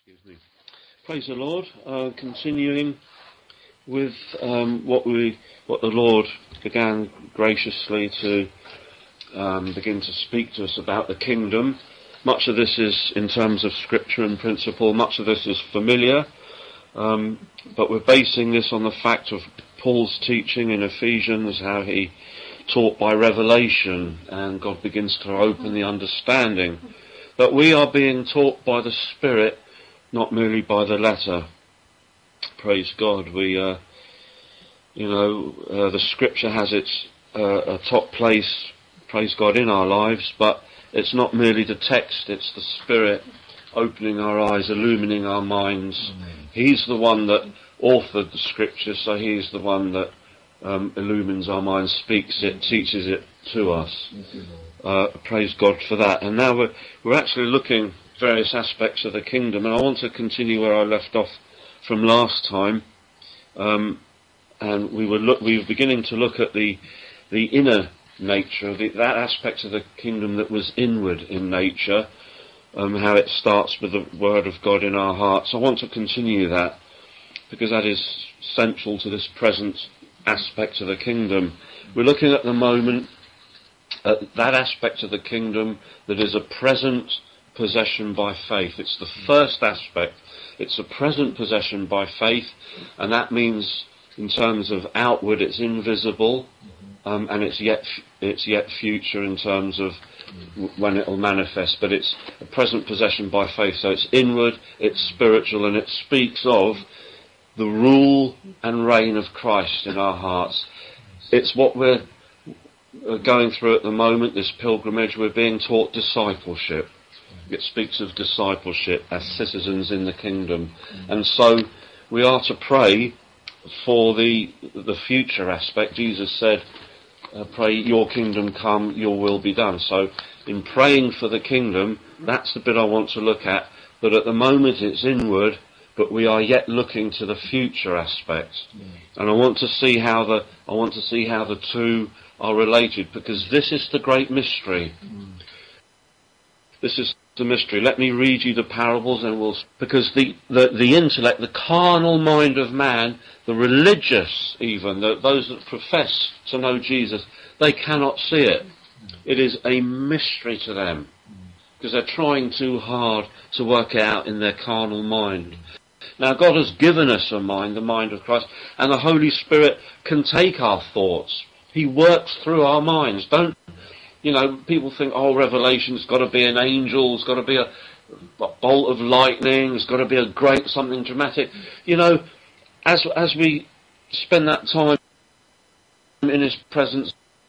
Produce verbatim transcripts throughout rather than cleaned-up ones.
Excuse me. Praise the Lord. Uh, continuing with um, what we, what the Lord began graciously to um, begin to speak to us about the kingdom. Much of this is in terms of scripture and principle. Much of this is familiar, um, but we're basing this on the fact of Paul's teaching in Ephesians, how he taught by revelation, and God begins to open the understanding that we are being taught by the Spirit, not merely by the letter. Praise God. We, uh, you know, uh, the Scripture has its uh, a top place, praise God, in our lives, but it's not merely the text, it's the Spirit opening our eyes, illumining our minds. Amen. He's the one that authored the Scripture, so he's the one that um, illumines our minds, speaks it, teaches it to us. Uh, praise God for that. And now we're, we're actually looking at various aspects of the kingdom, and I want to continue where I left off from last time. Um, and we were look, we were beginning to look at the the inner nature of the, that aspect of the kingdom that was inward in nature, um, how it starts with the Word of God in our hearts. I want to continue that because that is central to this present aspect of the kingdom. We're looking at the moment at that aspect of the kingdom that is a present possession by faith. It's the first aspect. It's a present possession by faith, and that means in terms of outward it's invisible, um, and it's yet it's yet future in terms of w- when it will manifest, but it's a present possession by faith. So it's inward, it's spiritual, and it speaks of the rule and reign of Christ in our hearts. It's what we're going through at the moment, this pilgrimage. We're being taught discipleship. It speaks of discipleship as citizens in the kingdom. And so we are to pray for the the future aspect. Jesus said, uh, pray your kingdom come, your will be done. So in praying for the kingdom, that's the bit I want to look at. But at the moment it's inward, but we are yet looking to the future aspect. And I want to see how the I want to see how the two are related, because this is the great mystery. Mm. This is the mystery. Let me read you the parables, and we'll because the, the the intellect, the carnal mind of man, the religious even, the, those that profess to know Jesus, they cannot see it. It is a mystery to them because they're trying too hard to work it out in their carnal mind. Now God has given us a mind, the mind of Christ, and the Holy Spirit can take our thoughts. He works through our minds. Don't, you know, people think, oh, Revelation's got to be an angel, it's got to be a, a bolt of lightning, it's got to be a great something dramatic. You know, as as we spend that time in His presence,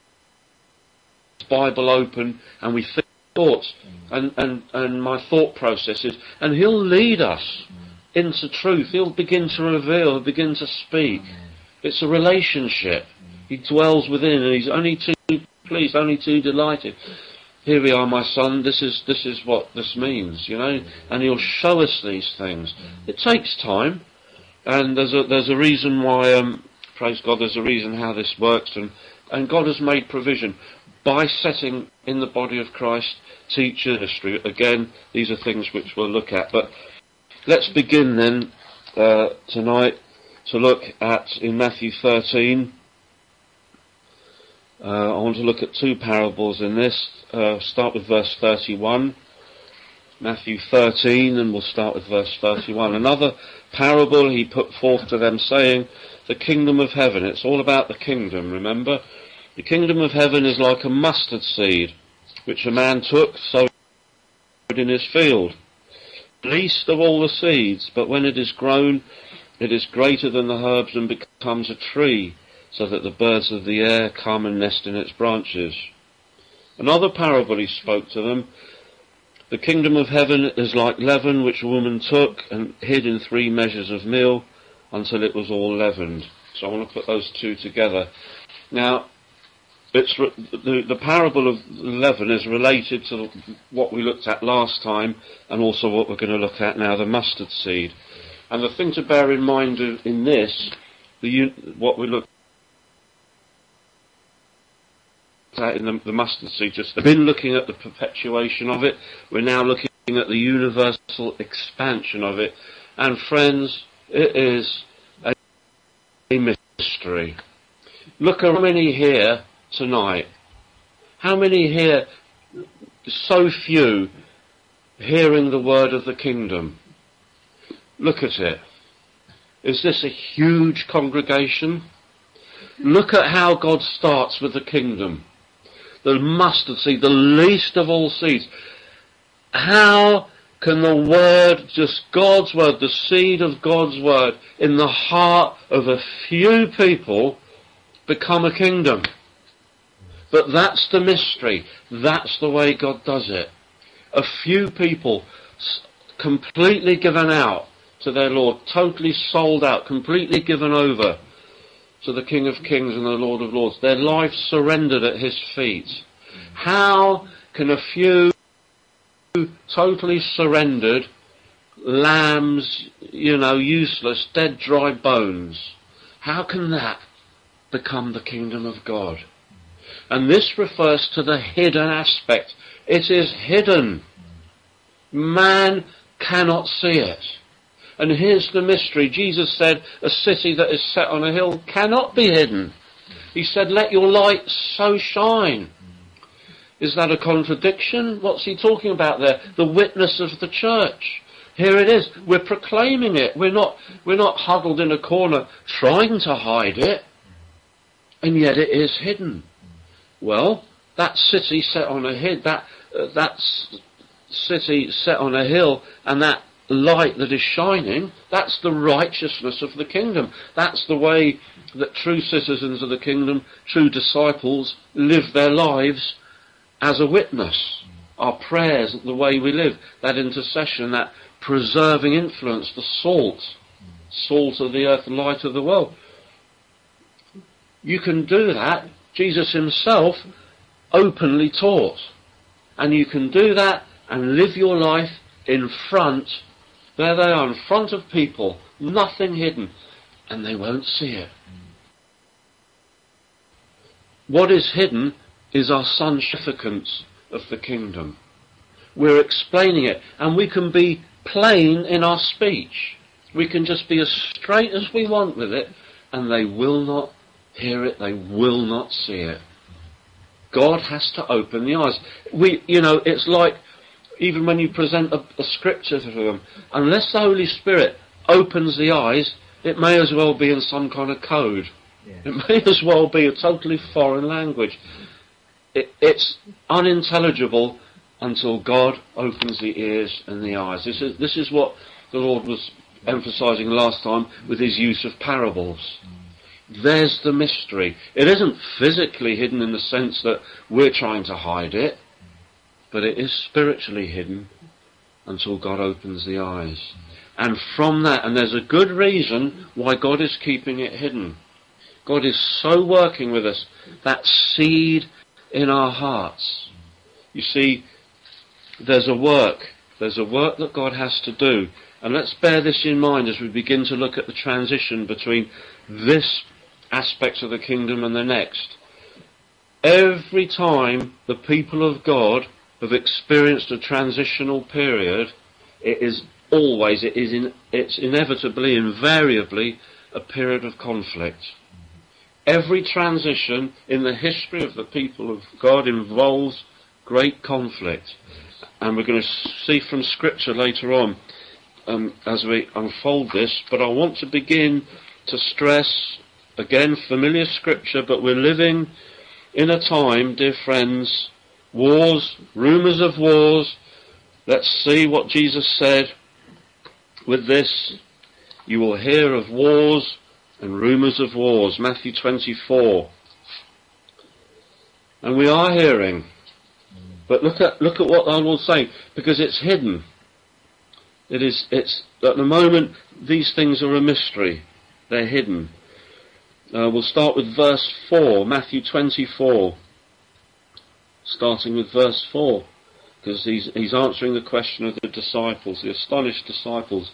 Bible open, and we think thoughts and, and, and my thought processes, and He'll lead us into truth. He'll begin to reveal, he'll begin to speak. It's a relationship. He dwells within, and He's only too pleased, only too delighted. Here we are, my son, this is this is what this means, you know, and He'll show us these things. It takes time, and there's a there's a reason why, um, praise God, there's a reason how this works, and, and God has made provision by setting in the body of Christ teacher history. Again, these are things which we'll look at, but let's begin then uh, tonight to look at in Matthew thirteen. Uh, I want to look at two parables in this. Uh, start with verse thirty-one. Matthew thirteen, and we'll start with verse thirty-one. Another parable He put forth to them, saying, the kingdom of heaven. It's all about the kingdom, remember? The kingdom of heaven is like a mustard seed, which a man took, sowed in his field. Least of all the seeds, but when it is grown, it is greater than the herbs and becomes a tree, so that the birds of the air come and nest in its branches. Another parable He spoke to them. The kingdom of heaven is like leaven, which a woman took and hid in three measures of meal until it was all leavened. So I want to put those two together. Now, it's re- the, the parable of leaven is related to what we looked at last time, and also what we're going to look at now, the mustard seed. And the thing to bear in mind in this, the what we looked at in the, the mustard seed, just been looking at the perpetuation of it. We're now looking at the universal expansion of it. And friends, it is a mystery. Look at how many here tonight. How many here, so few, hearing the word of the kingdom? Look at it. Is this a huge congregation? Look at how God starts with the kingdom. The mustard seed, the least of all seeds. How can the word, just God's word, the seed of God's word, in the heart of a few people become a kingdom? But that's the mystery. That's the way God does it. A few people completely given out to their Lord, totally sold out, completely given over to the King of Kings and the Lord of Lords. Their life surrendered at his feet. How can a few totally surrendered lambs, you know, useless, dead, dry bones, how can that become the kingdom of God? And this refers to the hidden aspect. It is hidden. Man cannot see it. And here's the mystery. Jesus said, a city that is set on a hill cannot be hidden. He said, let your light so shine. Is that a contradiction? What's he talking about there? The witness of the church. Here it is. We're proclaiming it. We're not, we're not huddled in a corner trying to hide it. And yet it is hidden. Well, that city set on a hill, that, uh, that s- city set on a hill, and that light that is shining, that's the righteousness of the kingdom. That's the way that true citizens of the kingdom, true disciples, live their lives as a witness. Our prayers, the way we live, that intercession, that preserving influence, the salt, salt of the earth, light of the world. You can do that. Jesus himself openly taught. And you can do that and live your life in front. There they are, in front of people, nothing hidden, and they won't see it. What is hidden is our significance of the kingdom. We're explaining it, and we can be plain in our speech. We can just be as straight as we want with it, and they will not hear it, they will not see it. God has to open the eyes. We, you know, it's like, even when you present a, a scripture to them, unless the Holy Spirit opens the eyes, it may as well be in some kind of code. Yeah. It may as well be a totally foreign language. It, it's unintelligible until God opens the ears and the eyes. This is, this is what the Lord was emphasizing last time with his use of parables. Mm. There's the mystery. It isn't physically hidden in the sense that we're trying to hide it, but it is spiritually hidden until God opens the eyes. And from that, and there's a good reason why God is keeping it hidden. God is so working with us, that seed in our hearts. You see, there's a work, there's a work that God has to do. And let's bear this in mind as we begin to look at the transition between this aspect of the kingdom and the next. Every time the people of God have experienced a transitional period, it is always, it is in, it's inevitably, invariably a period of conflict. Every transition in the history of the people of God involves great conflict. And we're going to see from Scripture later on um, as we unfold this, but I want to begin to stress, again, familiar Scripture, but we're living in a time, dear friends, wars, rumours of wars. Let's see what Jesus said with this. You will hear of wars and rumours of wars. Matthew twenty-four. And we are hearing. But look at look at what our Lord's saying, because it's hidden. It is it's at the moment these things are a mystery. They're hidden. Uh, we'll start with verse four, Matthew twenty-four. Starting with verse four, because he's, he's answering the question of the disciples, the astonished disciples.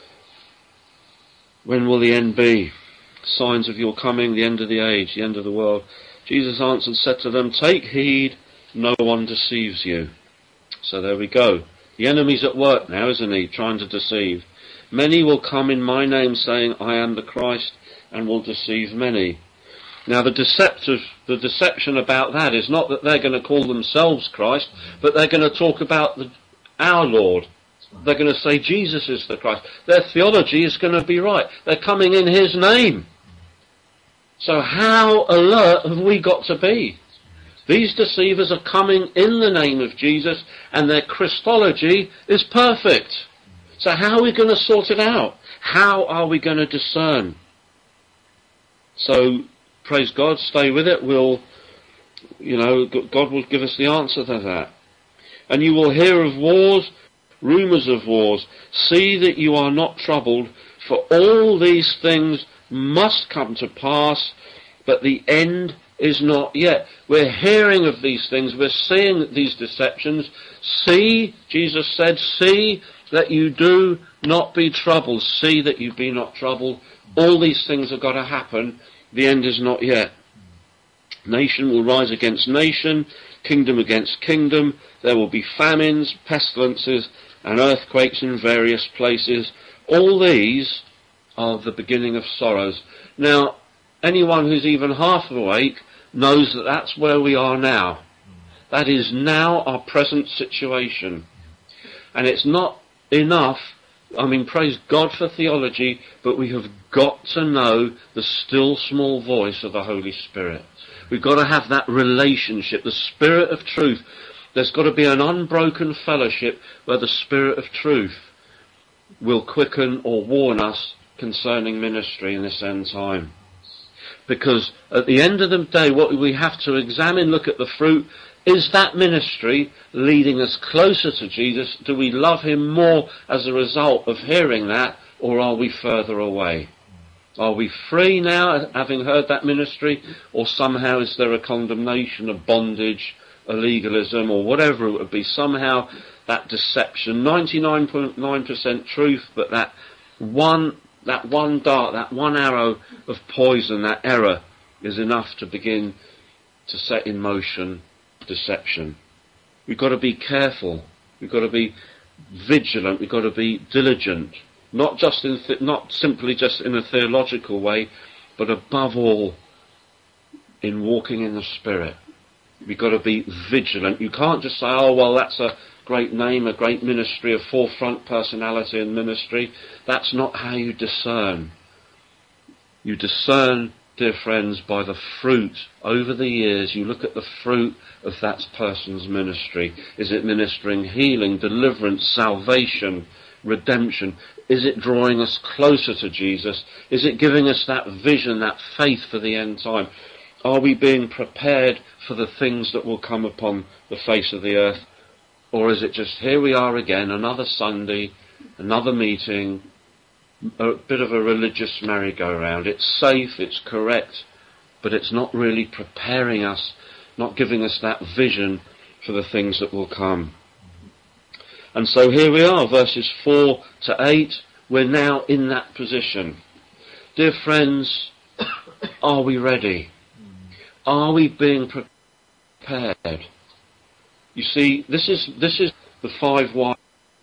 When will the end be? Signs of your coming, the end of the age, the end of the world. Jesus answered and said to them, take heed, no one deceives you. So there we go. The enemy's at work now, isn't he, trying to deceive. Many will come in my name saying, I am the Christ, and will deceive many. Now the deceptive, the deception about that is not that they're going to call themselves Christ, but they're going to talk about the, our Lord. They're going to say Jesus is the Christ. Their theology is going to be right. They're coming in his name. So how alert have we got to be? These deceivers are coming in the name of Jesus, and their Christology is perfect. So how are we going to sort it out? How are we going to discern? So, praise God, stay with it. We'll, you know, God will give us the answer to that. And you will hear of wars, rumours of wars. See that you are not troubled, for all these things must come to pass, but the end is not yet. We're hearing of these things. We're seeing these deceptions. See, Jesus said, see that you do not be troubled. See that you be not troubled. All these things have got to happen. The end is not yet. Nation will rise against nation, kingdom against kingdom. There will be famines, pestilences, and earthquakes in various places. All these are the beginning of sorrows. Now, anyone who's even half awake knows that that's where we are now. That is now our present situation. And it's not enough, I mean, praise God for theology, but we have got to know the still small voice of the Holy Spirit. We've got to have that relationship, the Spirit of truth. There's got to be an unbroken fellowship where the Spirit of truth will quicken or warn us concerning ministry in this end time. Because at the end of the day, what we have to examine, look at the fruit, is that ministry leading us closer to Jesus? Do we love him more as a result of hearing that, or are we further away? Are we free now, having heard that ministry, or somehow is there a condemnation, a bondage, a legalism, or whatever it would be? Somehow that deception, ninety-nine point nine percent truth, but that one that one dart, that one arrow of poison, that error, is enough to begin to set in motion deception. We've got to be careful. We've got to be vigilant. We've got to be diligent. Not just in, th- not simply just in a theological way, but above all, in walking in the Spirit. We've got to be vigilant. You can't just say, oh, well, that's a great name, a great ministry, a forefront personality in ministry. That's not how you discern. You discern, dear friends, by the fruit. Over the years, you look at the fruit of that person's ministry. Is it ministering healing, deliverance, salvation, redemption? Is it drawing us closer to Jesus? Is it giving us that vision, that faith for the end time? Are we being prepared for the things that will come upon the face of the earth? Or is it just, here we are again, another Sunday, another meeting, a bit of a religious merry-go-round? It's safe, it's correct, but it's not really preparing us, not giving us that vision for the things that will come. And so here we are, verses four to eight, we're now in that position. Dear friends, are we ready? Are we being prepared? You see, this is this is the five wise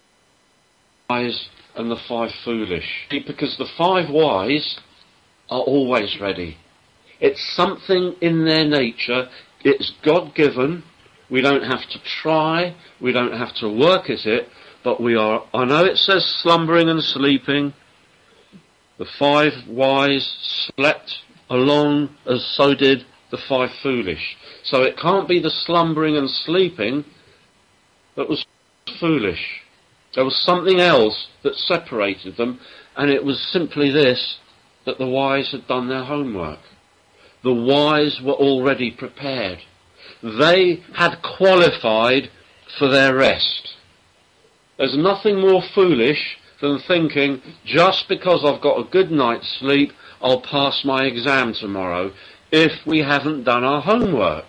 and the five foolish. Because the five wise are always ready. It's something in their nature. It's God-given. We don't have to try. We don't have to work at it. But we are, I know it says slumbering and sleeping. The five wise slept along as so did the five foolish. So it can't be the slumbering and sleeping that was foolish. There was something else that separated them, and it was simply this, that the wise had done their homework. The wise were already prepared. They had qualified for their rest. There's nothing more foolish than thinking, just because I've got a good night's sleep, I'll pass my exam tomorrow, if we haven't done our homework.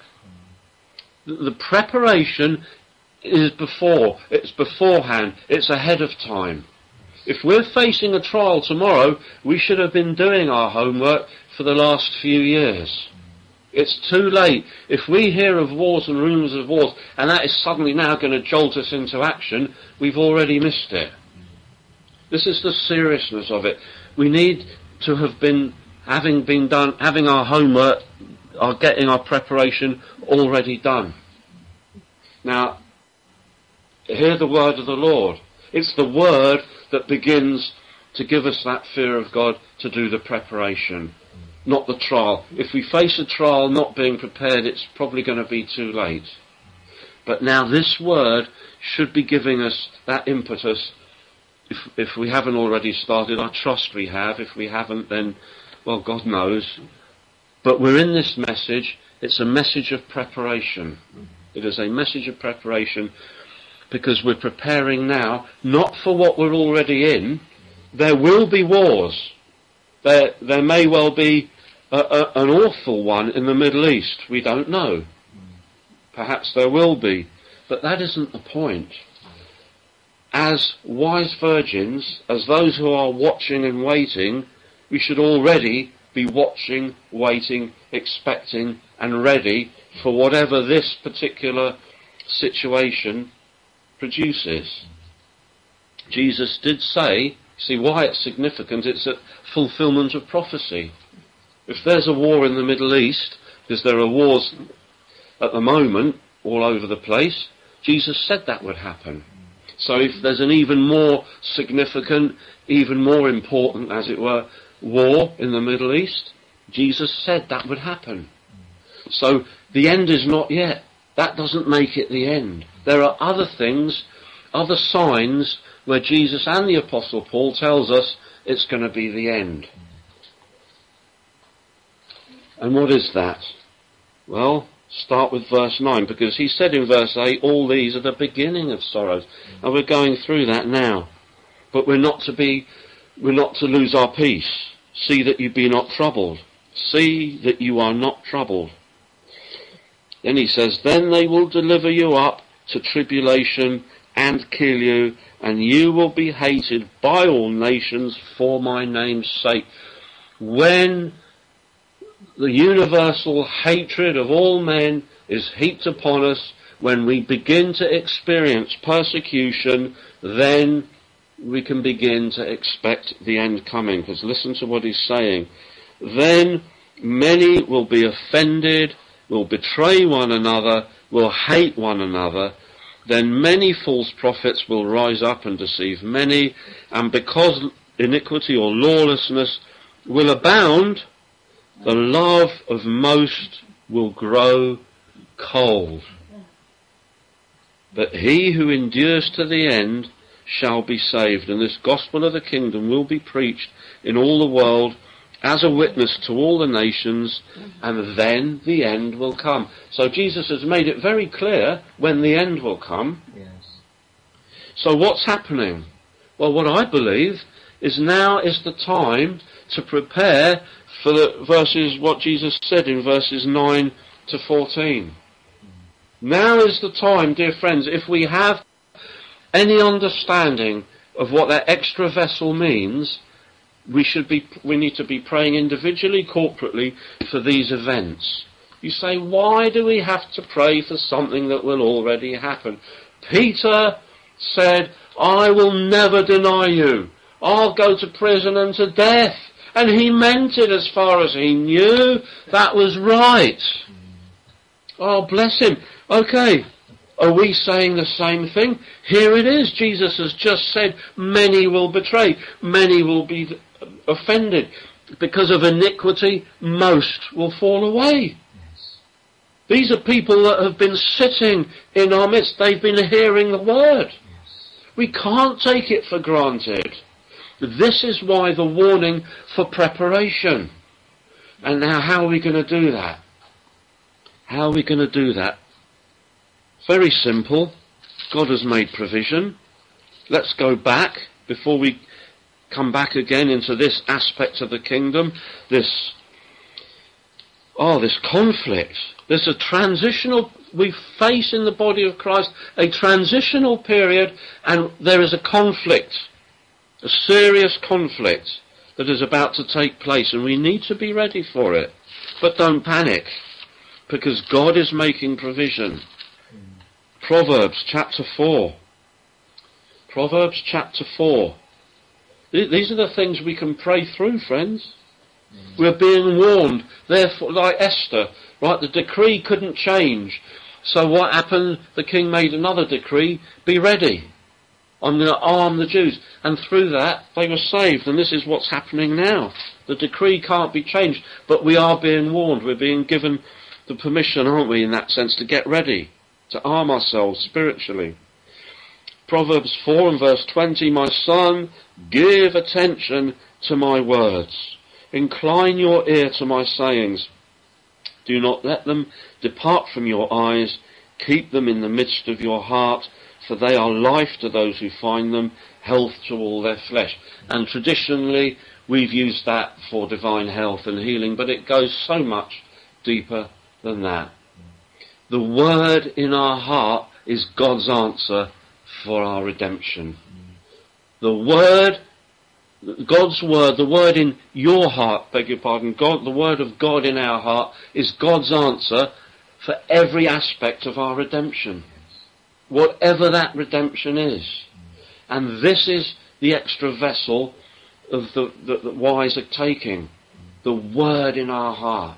The preparation is before, it's beforehand, it's ahead of time. If we're facing a trial tomorrow, we should have been doing our homework for the last few years. It's too late. If we hear of wars and rumours of wars, and that is suddenly now going to jolt us into action, we've already missed it. This is the seriousness of it. We need to have been, having been done, having our homework, our getting our preparation already done. Now, hear the word of the Lord. It's the word that begins to give us that fear of God to do the preparation, not the trial. If we face a trial not being prepared, it's probably going to be too late. But now this word should be giving us that impetus. If, if we haven't already started, I trust we have. If we haven't, then, well, God knows. But we're in this message. It's a message of preparation. It is a message of preparation because we're preparing now, not for what we're already in. There will be wars. There, there may well be a, a, an awful one in the Middle East. We don't know. Perhaps there will be. But that isn't the point. As wise virgins, as those who are watching and waiting, we should already be watching, waiting, expecting and ready for whatever this particular situation produces. Jesus did say, see why it's significant, it's a fulfillment of prophecy. If there's a war in the Middle East, because there are wars at the moment all over the place, Jesus said that would happen. So if there's an even more significant, even more important, as it were, war in the Middle East, Jesus said that would happen. So the end is not yet. That doesn't make it the end. There are other things, other signs where Jesus and the Apostle Paul tells us it's going to be the end. And what is that? Well, start with verse nine, because he said in verse eight, all these are the beginning of sorrows. And we're going through that now. But we're not to be, we're not to lose our peace. See that you be not troubled. See that you are not troubled. Then he says, then they will deliver you up to tribulation and kill you, and you will be hated by all nations for my name's sake. When the universal hatred of all men is heaped upon us, when we begin to experience persecution, then we can begin to expect the end coming. Because listen to what he's saying. Then many will be offended, will betray one another, will hate one another. Then many false prophets will rise up and deceive many, and because iniquity or lawlessness will abound, the love of most will grow cold. But he who endures to the end shall be saved, and this gospel of the kingdom will be preached in all the world as a witness to all the nations, and then the end will come. So Jesus has made it very clear when the end will come. Yes. So what's happening? Well, what I believe is now is the time to prepare for the verses, what Jesus said in verses nine to fourteen. Now is the time, dear friends, if we have any understanding of what that extra vessel means, we should be, we need to be praying individually, corporately, for these events. You say, why do we have to pray for something that will already happen? Peter said, I will never deny you. I'll go to prison and to death. And he meant it as far as he knew. That was right. Oh, bless him. Okay. Are we saying the same thing? Here it is. Jesus has just said, many will betray. Many will be offended. Because of iniquity, most will fall away. Yes. These are people that have been sitting in our midst. They've been hearing the word. Yes. We can't take it for granted. This is why the warning for preparation. And now how are we going to do that? How are we going to do that? Very simple. God has made provision. Let's go back before we come back again into this aspect of the kingdom. This, oh, this conflict. There's a transitional, we face in the body of Christ a transitional period, and there is a conflict. A serious conflict that is about to take place, and we need to be ready for it. But don't panic. because God is making provision. Proverbs chapter four. Proverbs chapter four. These are the things we can pray through, friends. Mm. We're being warned. Therefore, like Esther, right, the decree couldn't change. So what happened? The king made another decree. Be ready. I'm going to arm the Jews. And through that, they were saved. And this is what's happening now. The decree can't be changed. But we are being warned. We're being given the permission, aren't we, in that sense, to get ready, to arm ourselves spiritually. Proverbs four and verse twenty, my son, give attention to my words. Incline your ear to my sayings. Do not let them depart from your eyes. Keep them in the midst of your heart, for they are life to those who find them, health to all their flesh. And traditionally, we've used that for divine health and healing, but it goes so much deeper than that. The word in our heart is God's answer for our redemption. The word, God's word, the word in your heart, beg your pardon, God, the word of God in our heart is God's answer for every aspect of our redemption. Whatever that redemption is. And this is the extra vessel of the, that the wise are taking. The word in our heart.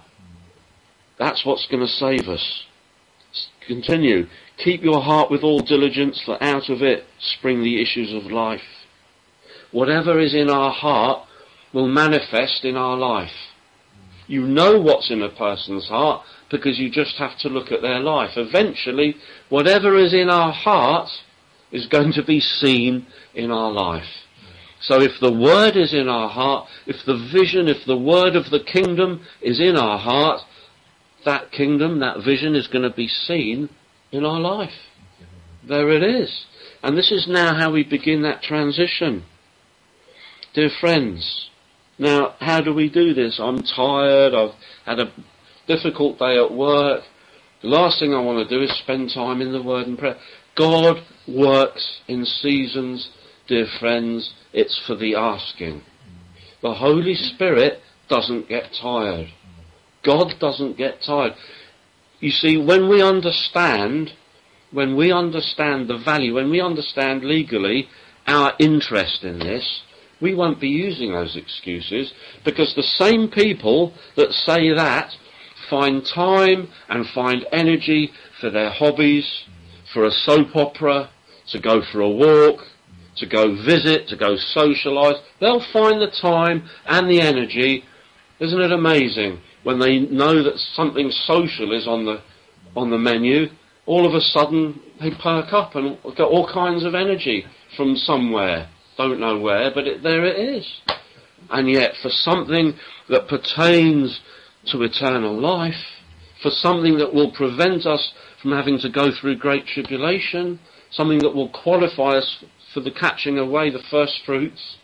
That's what's going to save us. Continue. Keep your heart with all diligence, for out of it spring the issues of life. Whatever is in our heart will manifest in our life. You know what's in a person's heart because you just have to look at their life. Eventually, whatever is in our heart is going to be seen in our life. So if the word is in our heart, if the vision, if the word of the kingdom is in our heart, that kingdom, that vision is going to be seen in our life. There it is. And this is now how we begin that transition. Dear friends, now how do we do this? I'm tired, I've had a difficult day at work. The last thing I want to do is spend time in the word and prayer. God works in seasons, dear friends. It's for the asking. The Holy Spirit doesn't get tired. God doesn't get tired. You see, when we understand, when we understand the value, when we understand legally our interest in this, we won't be using those excuses, because the same people that say that find time and find energy for their hobbies, for a soap opera, to go for a walk, to go visit, to go socialise. They'll find the time and the energy. Isn't it amazing? When they know that something social is on the on the menu, all of a sudden they perk up and get all kinds of energy from somewhere. Don't know where, but it, there it is. And yet for something that pertains to eternal life, for something that will prevent us from having to go through great tribulation, something that will qualify us for the catching away the first fruits,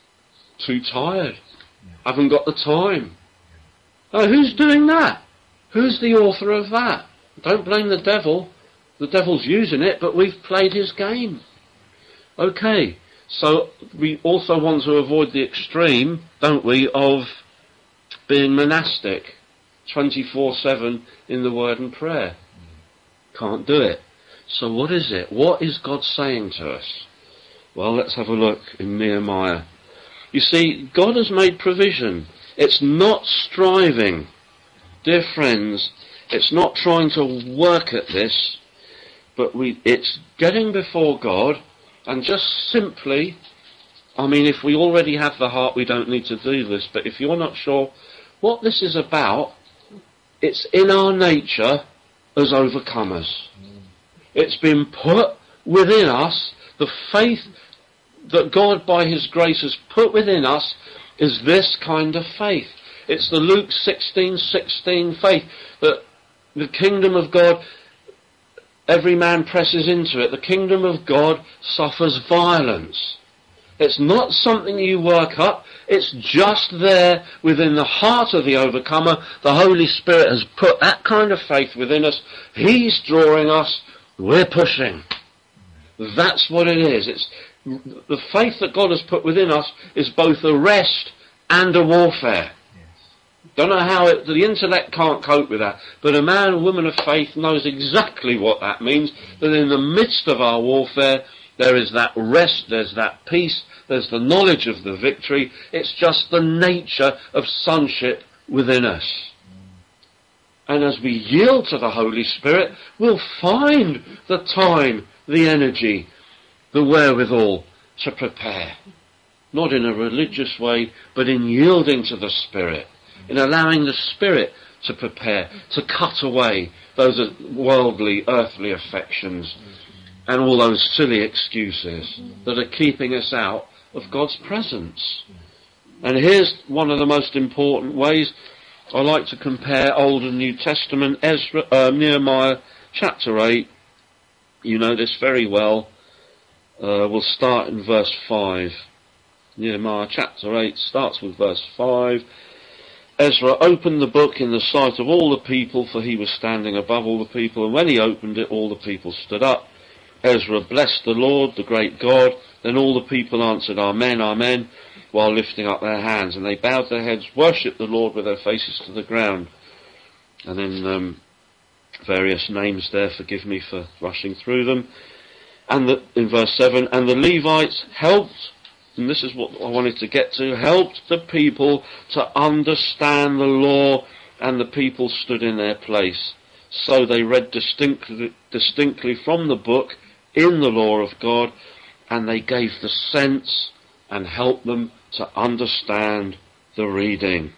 too tired, haven't got the time. Oh, who's doing that? Who's the author of that? Don't blame the devil. The devil's using it, but we've played his game. Okay, so we also want to avoid the extreme, don't we, of being monastic, twenty-four seven in the word and prayer. Can't do it. So what is it? What is God saying to us? Well, let's have a look in Nehemiah. You see, God has made provision. It's not striving. Dear friends, it's not trying to work at this, but we, it's getting before God and just simply, I mean, if we already have the heart, we don't need to do this, but if you're not sure what this is about, it's in our nature as overcomers. It's been put within us, the faith that God by his grace has put within us is this kind of faith. It's the Luke sixteen sixteen faith that the kingdom of God, every man presses into it. The kingdom of God suffers violence. It's not something you work up. It's just there within the heart of the overcomer. The Holy Spirit has put that kind of faith within us. He's drawing us. We're pushing. That's what it is. It's the faith that God has put within us is both a rest and a warfare. Yes. Don't know how it, the intellect can't cope with that. But a man or woman of faith knows exactly what that means, that in the midst of our warfare, there is that rest, there's that peace, there's the knowledge of the victory. It's just the nature of sonship within us. And as we yield to the Holy Spirit, we'll find the time, the energy, the wherewithal to prepare. Not in a religious way, but in yielding to the Spirit, in allowing the Spirit to prepare, to cut away those worldly, earthly affections and all those silly excuses that are keeping us out of God's presence. And here's one of the most important ways. I like to compare Old and New Testament. Ezra, uh, Nehemiah chapter eight, you know this very well. Uh, we'll start in verse five. Nehemiah chapter eight starts with verse five. Ezra opened the book in the sight of all the people, for he was standing above all the people, and when he opened it, all the people stood up. Ezra blessed the Lord, the great God. Then all the people answered, Amen, Amen, while lifting up their hands. And they bowed their heads, worshipped the Lord with their faces to the ground. And then um, various names there, forgive me for rushing through them. And the, in verse seven, and the Levites helped, and this is what I wanted to get to, helped the people to understand the law, and the people stood in their place. So they read distinctly, distinctly from the book in the law of God, and they gave the sense and helped them to understand the reading.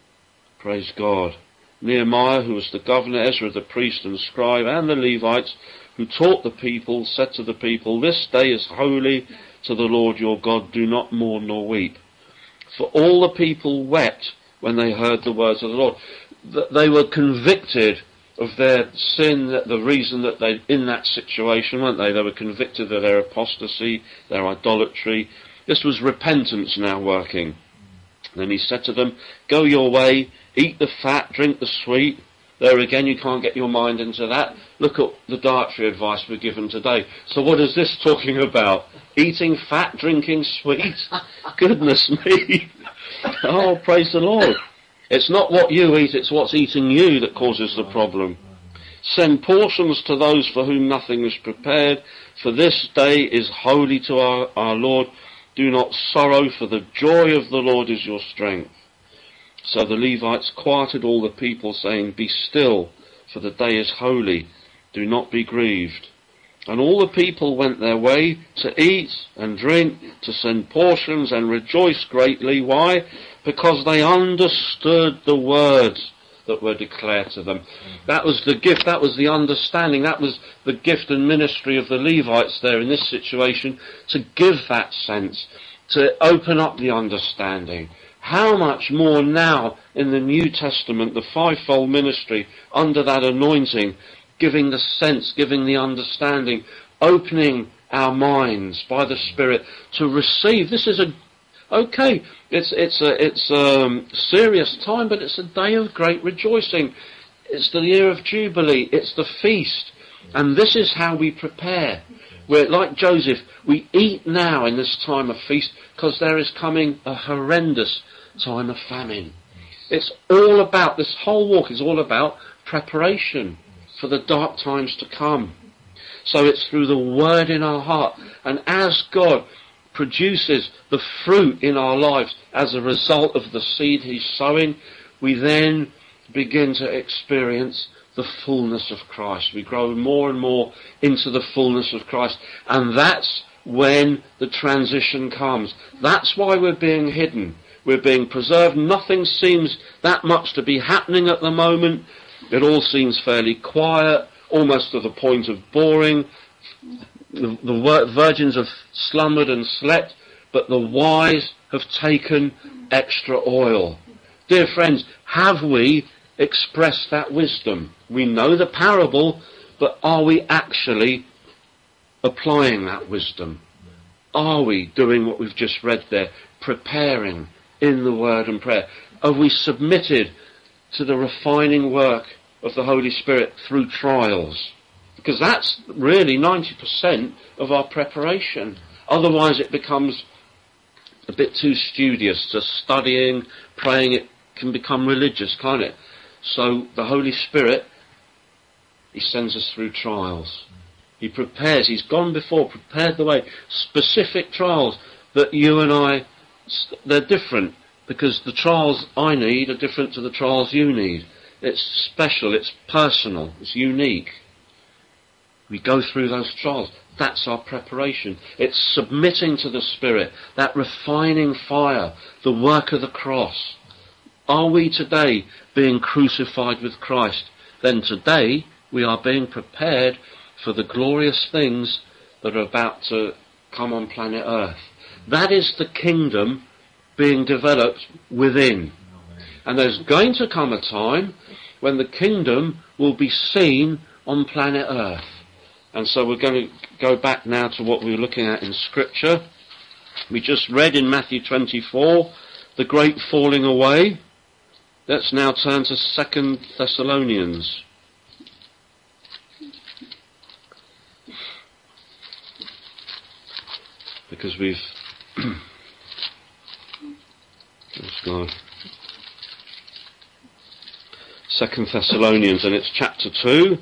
Praise God. Nehemiah, who was the governor, Ezra the priest and scribe, and the Levites, who taught the people, said to the people, This day is holy to the Lord your God, do not mourn nor weep. For all the people wept when they heard the words of the Lord. They were convicted of their sin, the reason that they in that situation, weren't they? They were convicted of their apostasy, their idolatry. This was repentance now working. Then he said to them, Go your way, eat the fat, drink the sweet. There again, you can't get your mind into that. Look at the dietary advice we're given today. So what is this talking about? Eating fat, drinking sweet? Goodness me. Oh, praise the Lord. It's not what you eat, it's what's eating you that causes the problem. Send portions to those for whom nothing is prepared, for this day is holy to our, our Lord. Do not sorrow, for the joy of the Lord is your strength. So the Levites quieted all the people, saying, Be still, for the day is holy. Do not be grieved. And all the people went their way to eat and drink, to send portions and rejoice greatly. Why? Because they understood the words that were declared to them. That was the gift, that was the understanding, that was the gift and ministry of the Levites there in this situation, to give that sense, to open up the understanding. How much more now in the New Testament, the fivefold ministry under that anointing, giving the sense, giving the understanding, opening our minds by the Spirit to receive. This is a okay. It's it's a it's a serious time, but it's a day of great rejoicing. It's the year of Jubilee. It's the feast, and this is how we prepare. We're like Joseph. We eat now in this time of feast because there is coming a horrendous time of famine. It's all about, this whole walk is all about preparation for the dark times to come. So it's through the word in our heart. And as God produces the fruit in our lives as a result of the seed he's sowing, we then begin to experience the fullness of Christ. We grow more and more into the fullness of Christ. And that's when the transition comes. That's why we're being hidden. We're being preserved. Nothing seems that much to be happening at the moment. It all seems fairly quiet, almost to the point of boring. The, the virgins have slumbered and slept, but the wise have taken extra oil. Dear friends, have we expressed that wisdom? We know the parable, but are we actually applying that wisdom? Are we doing what we've just read there, preparing in the word and prayer? Have we submitted to the refining work of the Holy Spirit through trials? Because that's really ninety percent of our preparation. Otherwise it becomes a bit too studious, just studying, praying it can become religious, can't it? So the Holy Spirit, he sends us through trials. He prepares, he's gone before, prepared the way. Specific trials that you and I, they're different, because the trials I need are different to the trials you need. It's special, it's personal, it's unique. We go through those trials. That's our preparation. It's submitting to the Spirit, that refining fire, the work of the cross. Are we today being crucified with Christ? Then today we are being prepared for the glorious things that are about to come on planet Earth. That is the kingdom being developed within. And there's going to come a time when the kingdom will be seen on planet Earth. And so we're going to go back now to what we were looking at in Scripture. We just read in Matthew twenty-four, the great falling away. Let's now turn to Second Thessalonians. Because we've... Let's go. Second Thessalonians, and it's chapter two.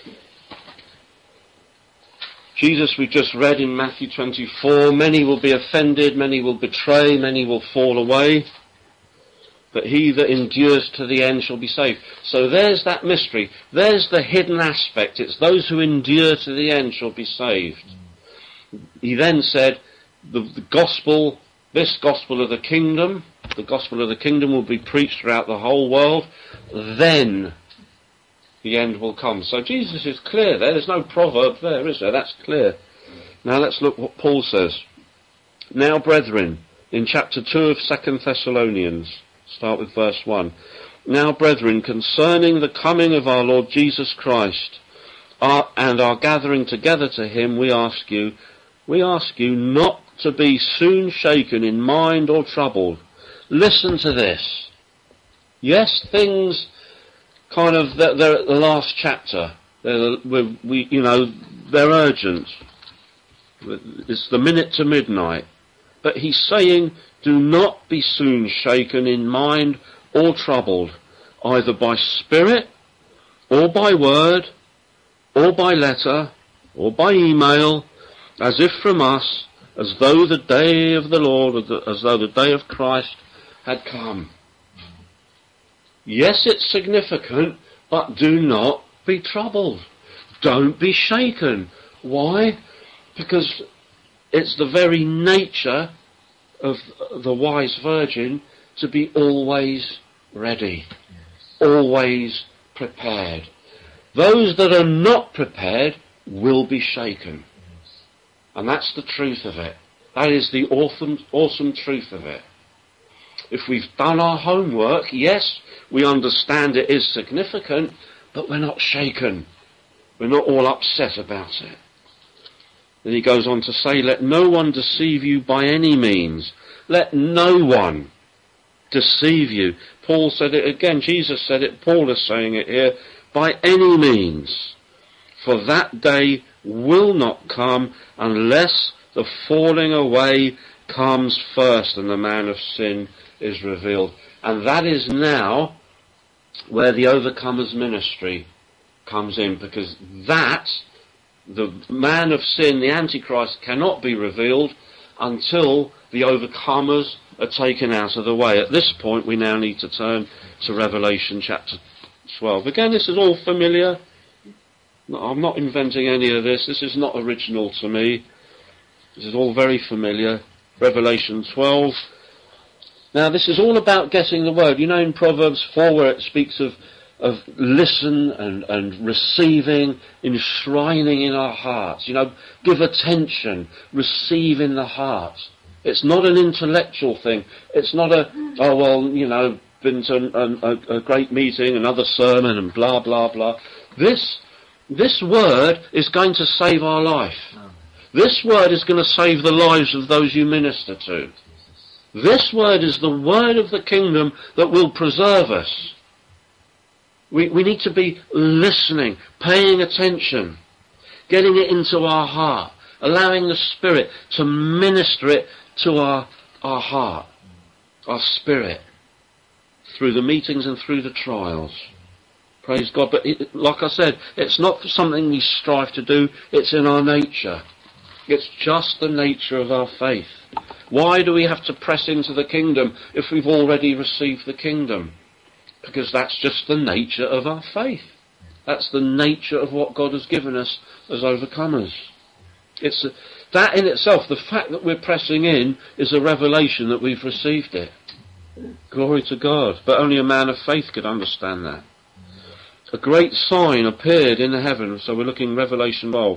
Jesus, we just read in Matthew twenty-four, many will be offended, many will betray, many will fall away, but he that endures to the end shall be saved. So there's that mystery. There's the hidden aspect. It's those who endure to the end shall be saved. He then said, the, the gospel, this gospel of the kingdom, the gospel of the kingdom will be preached throughout the whole world. Then the end will come. So Jesus is clear there. There's no proverb there, is there? That's clear. Now let's look what Paul says. Now, brethren, in chapter two of Second Thessalonians, start with verse one. Now, brethren, concerning the coming of our Lord Jesus Christ our, and our gathering together to him, we ask you, we ask you not to be soon shaken in mind or troubled. Listen to this. Yes, things kind of, they're, they're at the last chapter. They're, we, we, you know, they're urgent. It's the minute to midnight. But he's saying, do not be soon shaken in mind or troubled, either by spirit, or by word, or by letter, or by email, as if from us, as though the day of the Lord, as though the day of Christ had come. Yes, it's significant, but do not be troubled. Don't be shaken. Why? Because it's the very nature of the wise virgin to be always ready, always prepared. Those that are not prepared will be shaken. And that's the truth of it. That is the awesome, awesome truth of it. If we've done our homework, yes, we understand it is significant, but we're not shaken. We're not all upset about it. Then he goes on to say, let no one deceive you by any means. Let no one deceive you. Paul said it again. Jesus said it. Paul is saying it here. By any means. For that day will not come unless the falling away comes first and the man of sin is revealed. And that is now where the overcomer's ministry comes in, because that, the man of sin, the Antichrist, cannot be revealed until the overcomers are taken out of the way. At this point we now need to turn to Revelation chapter twelve. Again, this is all familiar. I'm not inventing any of this. This is not original to me. This is all very familiar. Revelation twelve. Now this is all about getting the word. You know, in Proverbs four, where it speaks of of listen and, and receiving, enshrining in our hearts. You know, give attention, receive in the heart. It's not an intellectual thing. It's not a, oh well, you know, been to a, a, a great meeting, another sermon and blah, blah, blah. This, this word is going to save our life. This word is going to save the lives of those you minister to. This word is the word of the kingdom that will preserve us. We, we need to be listening, paying attention, getting it into our heart, allowing the Spirit to minister it to our, our heart, our spirit. through the meetings and through the trials. Praise God. But it, like I said, it's not something we strive to do. It's in our nature. It's just the nature of our faith. Why do we have to press into the kingdom if we've already received the kingdom? Because that's just the nature of our faith. That's the nature of what God has given us as overcomers. It's a, that in itself, the fact that we're pressing in, is a revelation that we've received it. Glory to God. But only a man of faith could understand that. A great sign appeared in the heaven. So we're looking Revelation twelve.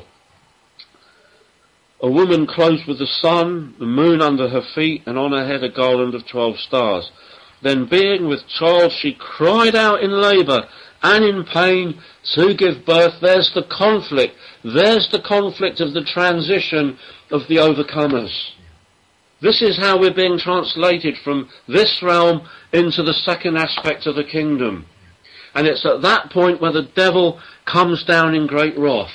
A woman clothed with the sun, the moon under her feet, and on her head a garland of twelve stars. Then being with child, she cried out in labour and in pain to give birth. There's the conflict. There's the conflict of the transition of the overcomers. This is how we're being translated from this realm into the second aspect of the kingdom. And it's at that point where the devil comes down in great wrath.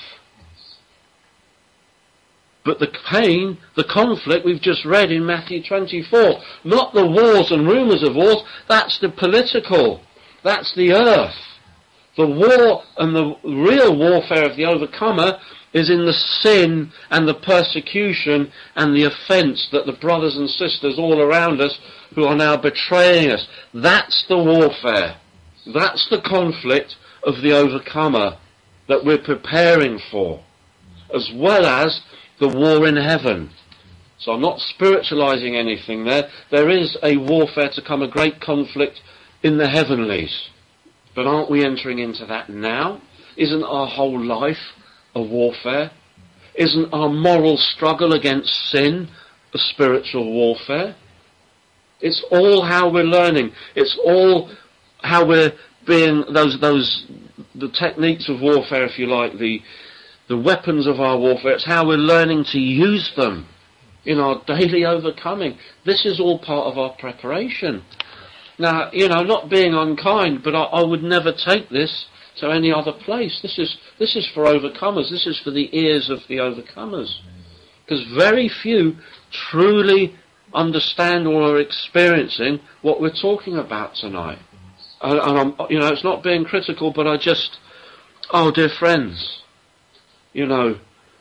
But the pain, the conflict we've just read in Matthew twenty-four, not the wars and rumours of wars, that's the political, that's the earth. The war and the real warfare of the overcomer is in the sin and the persecution and the offence that the brothers and sisters all around us who are now betraying us. That's the warfare. That's the conflict of the overcomer that we're preparing for, as well as the war in heaven. So I'm not spiritualising anything there. There is a warfare to come, a great conflict in the heavenlies. But aren't we entering into that now? Isn't our whole life a warfare? Isn't our moral struggle against sin a spiritual warfare? It's all how we're learning. It's all how we're being, those, those, the techniques of warfare, if you like, the, the weapons of our warfare. It's how we're learning to use them in our daily overcoming. This is all part of our preparation. Now, you know, not being unkind, but I, I would never take this to any other place. This is, this is for overcomers. This is for the ears of the overcomers. Because very few truly understand or are experiencing what we're talking about tonight. And, and I'm, you know, it's not being critical, but I just, oh dear friends, you know,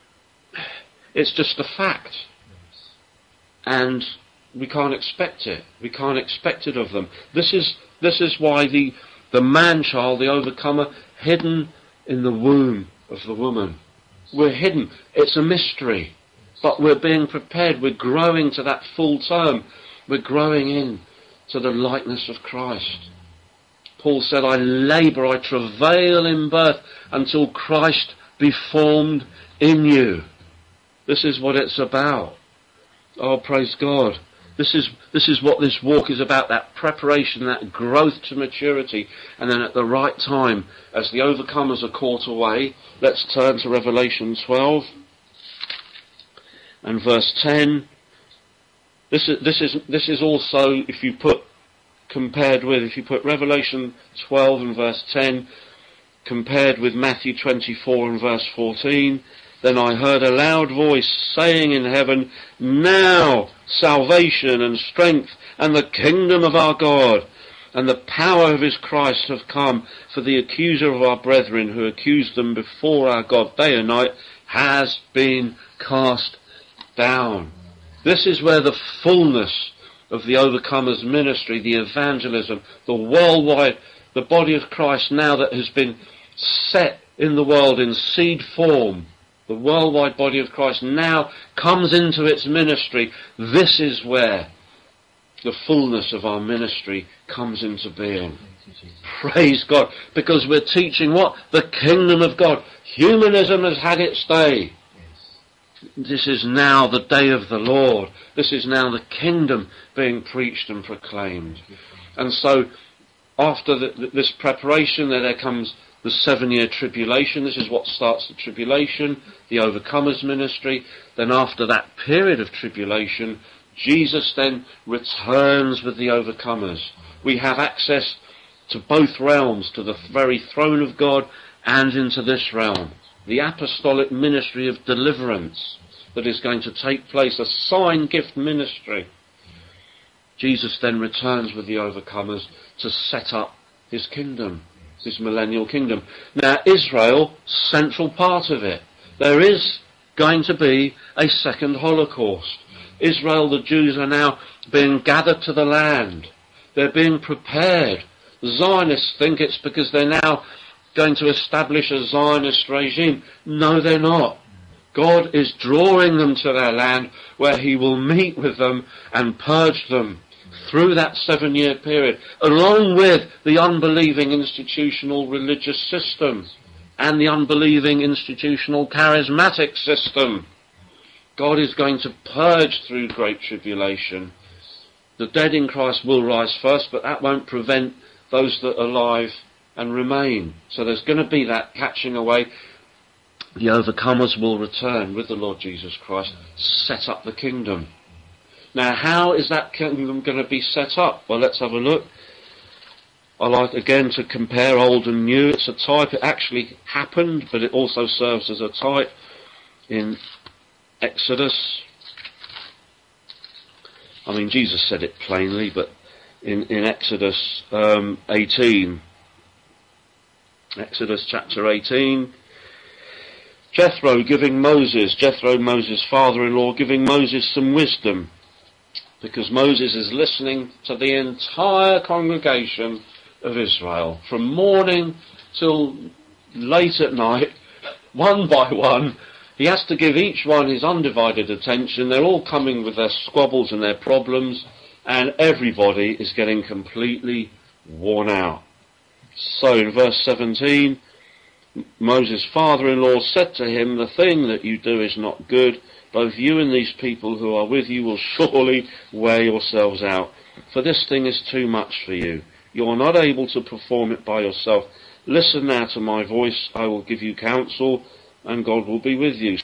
it's just a fact. And we can't expect it. We can't expect it of them. This is, this is why the, the man-child, the overcomer, hidden in the womb of the woman. We're hidden. It's a mystery. But we're being prepared. We're growing to that full term. We're growing in to the likeness of Christ. Paul said, I labour, I travail in birth until Christ be formed in you. This is what it's about. Oh, praise God. This is, this is what this walk is about, that preparation, that growth to maturity. And then at the right time, as the overcomers are caught away, let's turn to Revelation twelve and verse ten. This is, this is, this is also, if you put, compared with, if you put Revelation twelve and verse ten, compared with Matthew twenty-four and verse fourteen, then I heard a loud voice saying in heaven, now salvation and strength and the kingdom of our God and the power of his Christ have come, for the accuser of our brethren who accused them before our God day and night has been cast down. This is where the fullness of the overcomer's ministry, the evangelism, the worldwide, the body of Christ now that has been set in the world in seed form, the worldwide body of Christ now comes into its ministry. This is where the fullness of our ministry comes into being. Praise God. Because we're teaching what? The kingdom of God. Humanism has had its day. This is now the day of the Lord. This is now the kingdom being preached and proclaimed. And so, after the, this preparation, there, there comes the seven-year tribulation. This is what starts the tribulation, the overcomer's ministry. Then after that period of tribulation, Jesus then returns with the overcomers. We have access to both realms, to the very throne of God and into this realm. The apostolic ministry of deliverance that is going to take place, a sign gift ministry. Jesus then returns with the overcomers to set up his kingdom, his millennial kingdom. Now Israel, central part of it. There is going to be a second Holocaust. Israel, the Jews, are now being gathered to the land. They're being prepared. The Zionists think it's because they're now going to establish a Zionist regime. No, they're not. God is drawing them to their land where he will meet with them and purge them through that seven-year period, along with the unbelieving institutional religious system and the unbelieving institutional charismatic system. God is going to purge through great tribulation. The dead in Christ will rise first, but that won't prevent those that are alive and remain. So there's going to be that catching away. The overcomers will return with the Lord Jesus Christ, set up the kingdom. Now, how is that kingdom going to be set up? Well, let's have a look. I like, again, to compare old and new. It's a type. It actually happened, but it also serves as a type in Exodus. I mean, Jesus said it plainly, but in, in Exodus um, eighteen, Exodus chapter eighteen, Jethro giving Moses, Jethro, Moses' father-in-law, giving Moses some wisdom, because Moses is listening to the entire congregation of Israel, from morning till late at night, one by one. He has to give each one his undivided attention. They're all coming with their squabbles and their problems, and everybody is getting completely worn out. So in verse seventeen, Moses' father-in-law said to him, "The thing that you do is not good. Both you and these people who are with you will surely wear yourselves out, for this thing is too much for you. You are not able to perform it by yourself. Listen now to my voice. I will give you counsel, and God will be with you.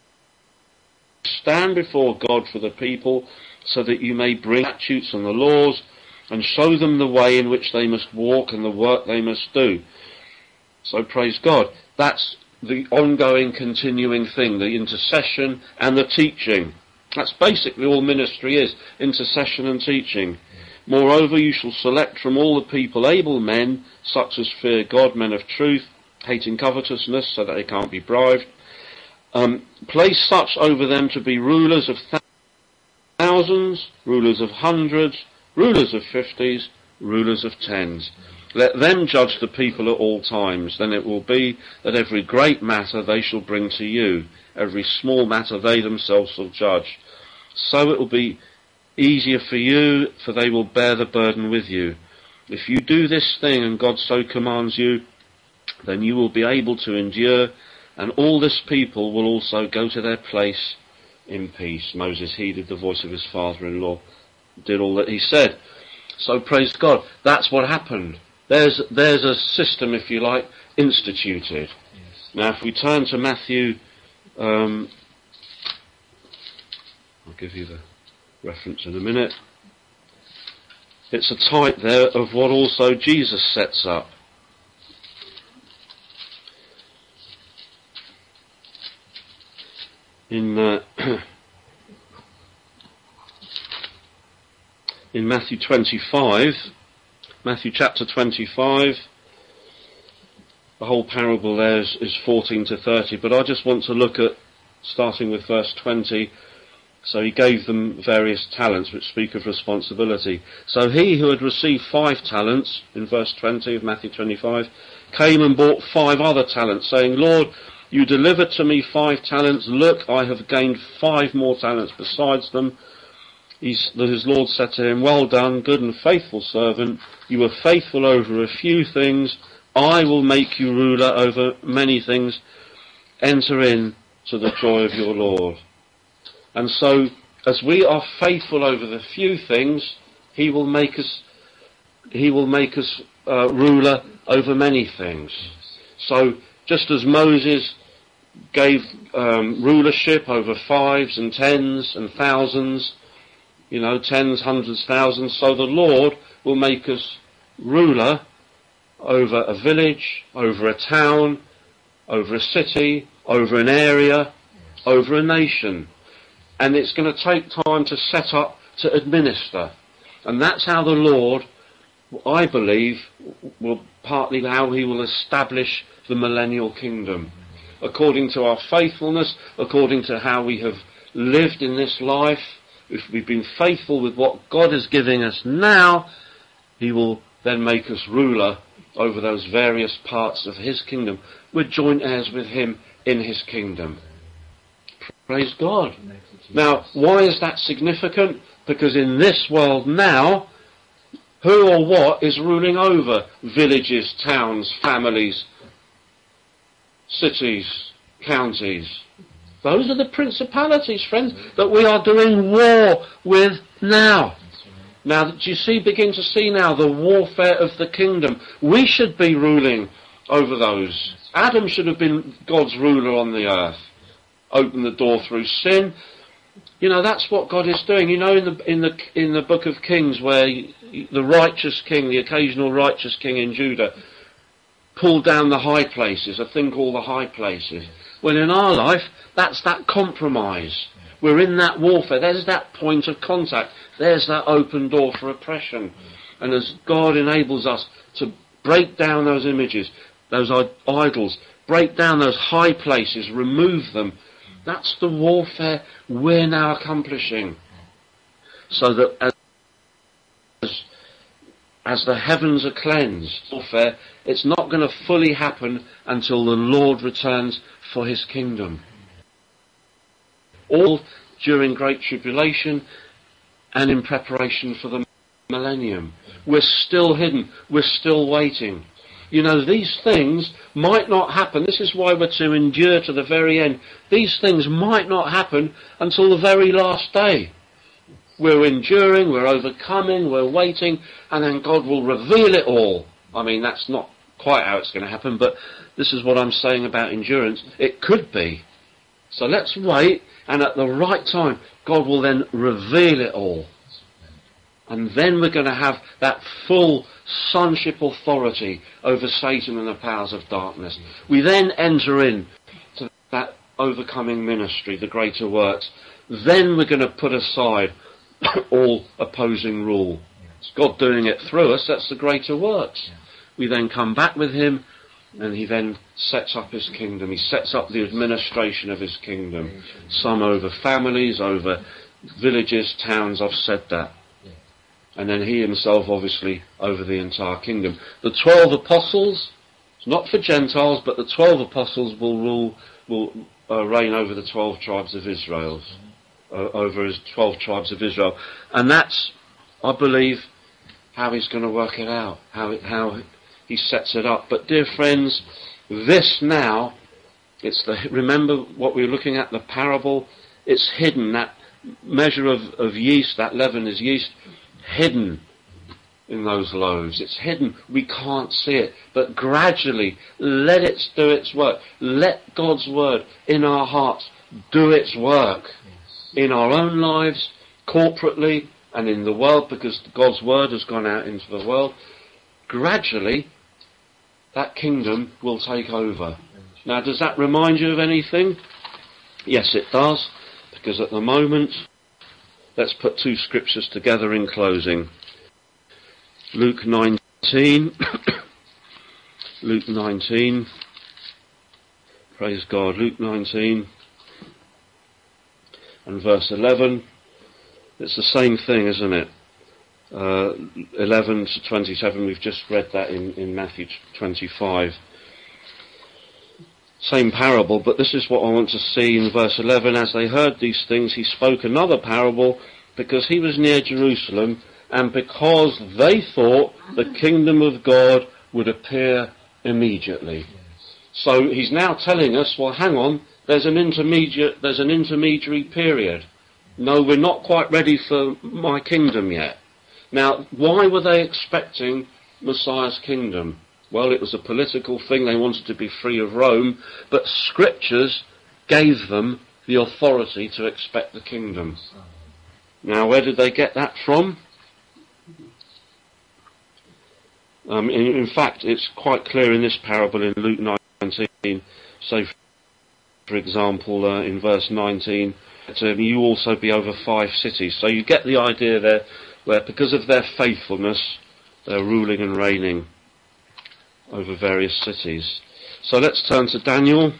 Stand before God for the people, so that you may bring statutes and the laws, and show them the way in which they must walk and the work they must do." So praise God. That's the ongoing, continuing thing, the intercession and the teaching. That's basically all ministry is, intercession and teaching. "Moreover, you shall select from all the people able men, such as fear God, men of truth, hating covetousness, so that they can't be bribed. Um, place such over them to be rulers of thousands, rulers of hundreds, rulers of fifties, rulers of tens. Let them judge the people at all times. Then it will be that every great matter they shall bring to you. Every small matter they themselves shall judge. So it will be easier for you, for they will bear the burden with you. If you do this thing, and God so commands you, then you will be able to endure, and all this people will also go to their place in peace." Moses heeded the voice of his father-in-law, did all that he said. So praise God, that's what happened. There's there's a system, if you like, instituted. Yes. Now if we turn to Matthew, um, I'll give you the reference in a minute. It's a type there of what also Jesus sets up. In uh, in Matthew twenty-five, Matthew chapter twenty-five, the whole parable there is, is fourteen to thirty, but I just want to look at, starting with verse twenty. So he gave them various talents which speak of responsibility. "So he who had received five talents," in verse twenty of Matthew twenty-five, "came and bought five other talents, saying, Lord, you delivered to me five talents. Look, I have gained five more talents besides them." He's, his Lord said to him, "Well done, good and faithful servant. You were faithful over a few things. I will make you ruler over many things. Enter in to the joy of your Lord." And so, as we are faithful over the few things, He will make us, He will make us uh, ruler over many things. So, just as Moses gave um, rulership over fives and tens and thousands, you know, tens, hundreds, thousands, so the Lord will make us ruler over a village, over a town, over a city, over an area, over a nation. And it's going to take time to set up, to administer. And that's how the Lord, I believe, will partly how he will establish the millennial kingdom. According to our faithfulness, according to how we have lived in this life, if we've been faithful with what God is giving us now, he will then make us ruler over those various parts of his kingdom. We're joint heirs with him in his kingdom. Praise God. Now, why is that significant? Because in this world now, who or what is ruling over villages, towns, families, cities, counties? Those are the principalities, friends, that we are doing war with now. Now, do you see, begin to see now the warfare of the kingdom? We should be ruling over those. Adam should have been God's ruler on the earth. Open the door through sin. You know, that's what God is doing. You know, in the in the in the book of Kings, where the righteous king, the occasional righteous king in Judah, pulled down the high places, a thing called the high places. Well, in our life, that's that compromise. We're in that warfare. There's that point of contact. There's that open door for oppression. And as God enables us to break down those images, those idols, break down those high places, remove them, that's the warfare we're now accomplishing. So that as, as the heavens are cleansed, warfare, it's not going to fully happen until the Lord returns for his kingdom. All during Great Tribulation and in preparation for the millennium. We're still hidden. We're still waiting. You know, these things might not happen. This is why we're to endure to the very end. These things might not happen until the very last day. We're enduring, we're overcoming, we're waiting, and then God will reveal it all. I mean, that's not quite how it's going to happen, but this is what I'm saying about endurance. It could be. So let's wait, and at the right time, God will then reveal it all. And then we're going to have that full sonship authority over Satan and the powers of darkness. We then enter in to that overcoming ministry, the greater works. Then we're going to put aside all opposing rule. It's God doing it through us, that's the greater works. We then come back with him, and he then sets up his kingdom. He sets up the administration of his kingdom. Some over families, over villages, towns, I've said that. And then he himself, obviously, over the entire kingdom. The twelve apostles, it's not for Gentiles, but the twelve apostles will rule, will uh, reign over the twelve tribes of Israel, uh, over his twelve tribes of Israel. And that's, I believe, how he's going to work it out, how it, how he sets it up. But dear friends, this now, it's the, remember what we were looking at, the parable, it's hidden, that measure of, of yeast, that leaven is yeast, hidden in those loaves. It's hidden. We can't see it. But gradually, let it do its work. Let God's word in our hearts do its work. In our own lives, corporately, and in the world, because God's word has gone out into the world. Gradually, that kingdom will take over. Now, does that remind you of anything? Yes, it does. Because at the moment, let's put two scriptures together in closing. Luke nineteen. Luke nineteen. Praise God. Luke nineteen and verse eleven. It's the same thing, isn't it? Uh, eleven to twenty-seven. We've just read that in, in Matthew twenty-five. Same parable, but this is what I want to see in verse eleven. As they heard these things, he spoke another parable, because he was near Jerusalem, and because they thought the kingdom of God would appear immediately. So he's now telling us, well, hang on, there's an intermediate, there's an intermediary period. No, we're not quite ready for my kingdom yet. Now, why were they expecting Messiah's kingdom? Well, it was a political thing. They wanted to be free of Rome, but scriptures gave them the authority to expect the kingdom. Now, where did they get that from? Um, in, in fact, it's quite clear in this parable in Luke nineteen. So, for example, uh, in verse nineteen, to you also be over five cities. So you get the idea there. where because of their faithfulness, they're ruling and reigning over various cities. So let's turn to Daniel.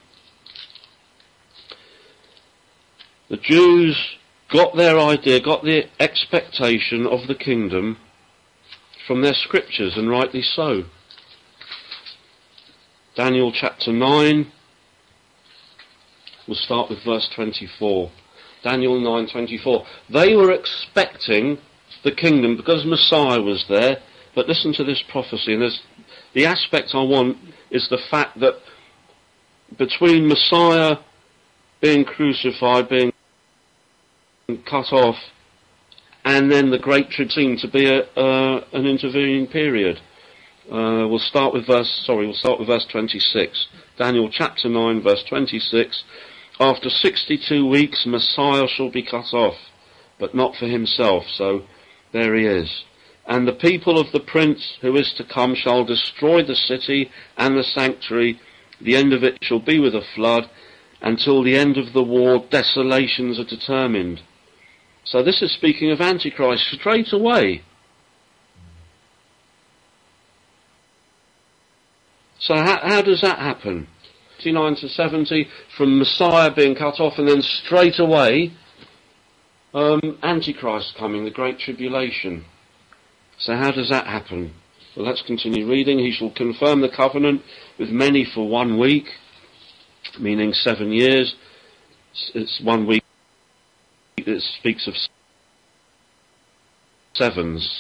The Jews got their idea, got the expectation of the kingdom from their scriptures, and rightly so. Daniel chapter nine, we'll start with verse twenty-four. Daniel nine twenty-four. They were expecting the kingdom because Messiah was there, but listen to this prophecy, and there's, the aspect I want is the fact that between Messiah being crucified, being cut off, and then the great tribulation seemed to be a, uh, an intervening period. Uh, we'll start with verse, sorry, we'll start with verse twenty-six. Daniel chapter nine, verse twenty-six. After sixty-two weeks, Messiah shall be cut off, but not for himself. So, there he is. And the people of the prince who is to come shall destroy the city and the sanctuary. The end of it shall be with a flood. Until the end of the war, desolations are determined. So this is speaking of Antichrist straight away. So how, how does that happen? sixty-nine to seventy, from Messiah being cut off, and then straight away, um, Antichrist coming, the Great Tribulation. So how does that happen? Well, let's continue reading. He shall confirm the covenant with many for one week, meaning seven years. It's one week that speaks of sevens.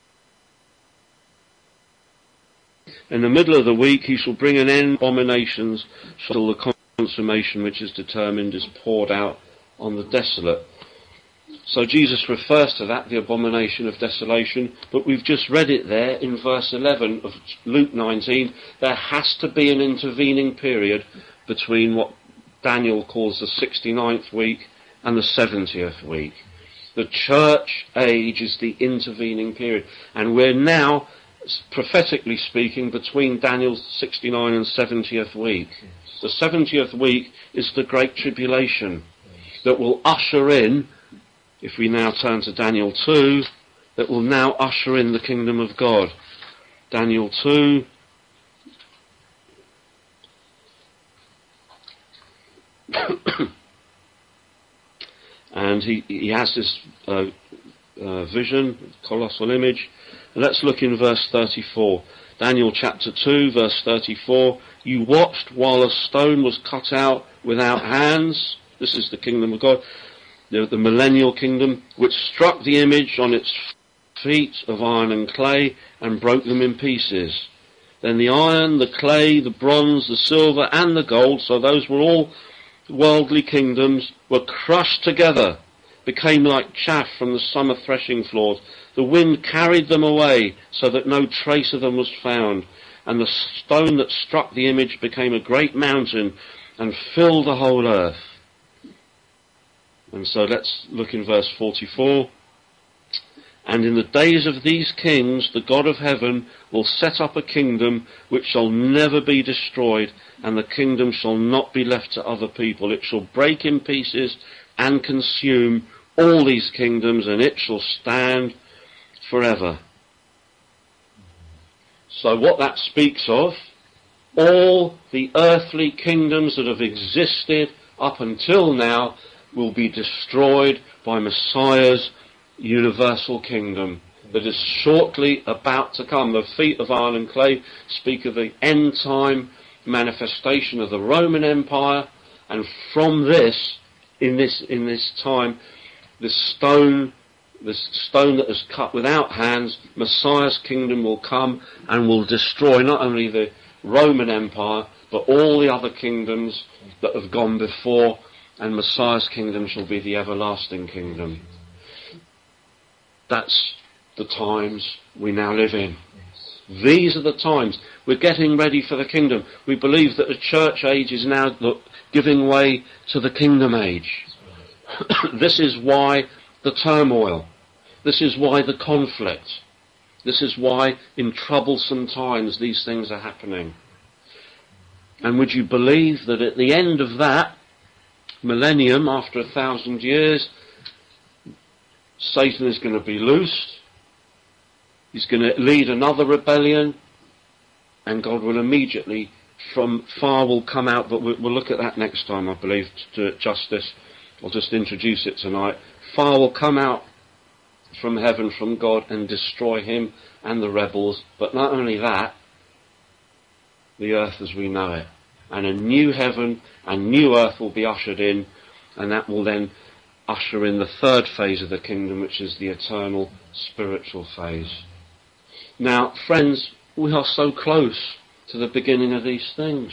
In the middle of the week he shall bring an end to abominations till the consummation which is determined is poured out on the desolate. So Jesus refers to that, the abomination of desolation, but we've just read it there in verse eleven of Luke nineteen. There has to be an intervening period between what Daniel calls the sixty-ninth week and the seventieth week. The church age is the intervening period, and we're now, prophetically speaking, between Daniel's sixty-ninth and seventieth week. The seventieth week is the Great Tribulation that will usher in, if we now turn to Daniel two, that will now usher in the kingdom of God. Daniel two. And he, he has this uh, uh, vision, colossal image. And let's look in verse thirty-four. Daniel chapter two, verse thirty-four. You watched while a stone was cut out without hands. This is the kingdom of God, the, the millennial kingdom, which struck the image on its feet of iron and clay and broke them in pieces. Then the iron, the clay, the bronze, the silver and the gold, so those were all worldly kingdoms, were crushed together, became like chaff from the summer threshing floors. The wind carried them away so that no trace of them was found. And the stone that struck the image became a great mountain and filled the whole earth. And so let's look in verse forty-four. And in the days of these kings, the God of heaven will set up a kingdom which shall never be destroyed, and the kingdom shall not be left to other people. It shall break in pieces and consume all these kingdoms, and it shall stand forever. So what that speaks of, all the earthly kingdoms that have existed up until now will be destroyed by Messiah's universal kingdom that is shortly about to come. The feet of iron and clay speak of the end time manifestation of the Roman Empire, and from this, in this in this time, this stone, this stone that is cut without hands, Messiah's kingdom will come and will destroy not only the Roman Empire, but all the other kingdoms that have gone before, and Messiah's kingdom shall be the everlasting kingdom. That's the times we now live in. These are the times. We're getting ready for the kingdom. We believe that the church age is now look, giving way to the kingdom age. This is why the turmoil. This is why the conflict. This is why in troublesome times these things are happening. And would you believe that at the end of that millennium, after a thousand years, Satan is going to be loosed. He's going to lead another rebellion, and God will immediately, from far will come out, but we'll, we'll look at that next time, I believe, to do it justice. I'll just introduce it tonight. Fire will come out from heaven, from God, and destroy him and the rebels. But not only that, the earth as we know it. And a new heaven and new earth will be ushered in, and that will then usher in the third phase of the kingdom, which is the eternal spiritual phase. Now, friends, we are so close to the beginning of these things.